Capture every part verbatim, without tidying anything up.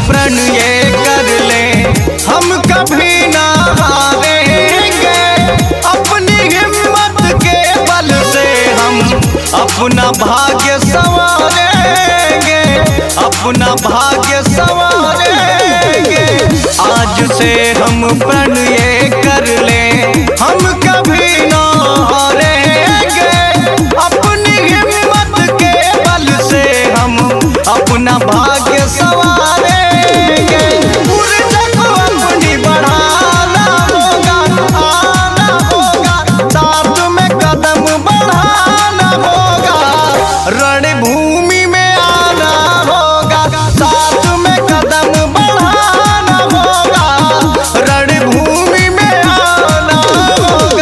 प्रण ये कर ले, हम कभी ना हारेंगे। अपनी हिम्मत के बल से हम अपना भाग्य संवारेंगे, अपना भाग्य संवारेंगे। आज से हम प्रण ये कर ले, हम कभी ना हारेंगे। अपनी हिम्मत के बल से हम अपना भाग्य संवारेंगे। ऊर्जा को अपनी बढ़ाना होगा, आना होगा, साथ में कदम बढ़ाना होगा। रणभूमि में आना होगा, साथ में कदम बढ़ाना होगा। रणभूमि में आना होगा।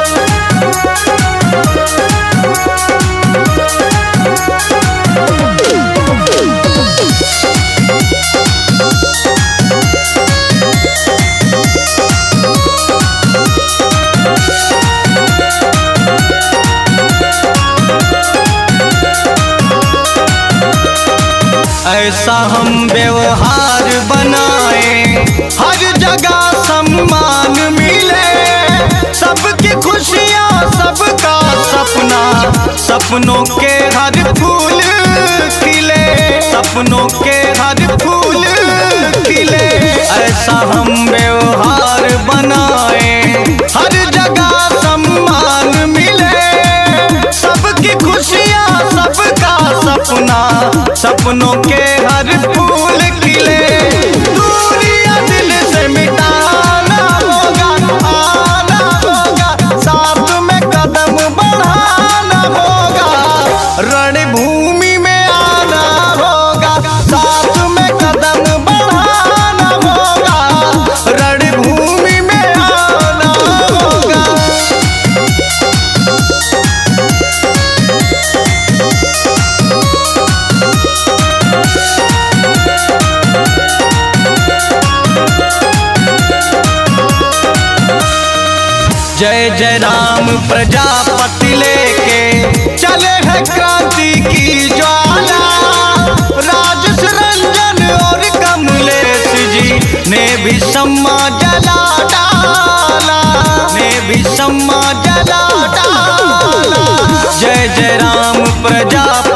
ऐसा हम व्यवहार बनाए, हर जगह सम्मान मिले। सबकी खुशियाँ, सबका सपना, सपनों के हर फूल खिले, सपनों के हर फूल खिले। ऐसा हम व्यवहार बनाए, हर जगह सम्मान मिले। सबकी खुशियाँ, सबका सपना, सपनों के हर फूल खिले। दूरियां दिल से मिटाना होगा, आना होगा, साथ में कदम बढ़ाना होगा। रणभूमि में आना होगा, साथ में कदम बढ़ाना होगा। रणभूमि में आना होगा। जय जय राम प्रजापति लेके चले हैं क्रांति की ज्वाला। राजस रंजन और कमलेश जी ने भी सम्मा जला डाला, ने भी सम्मा जला डाला। जय जय राम प्रजापति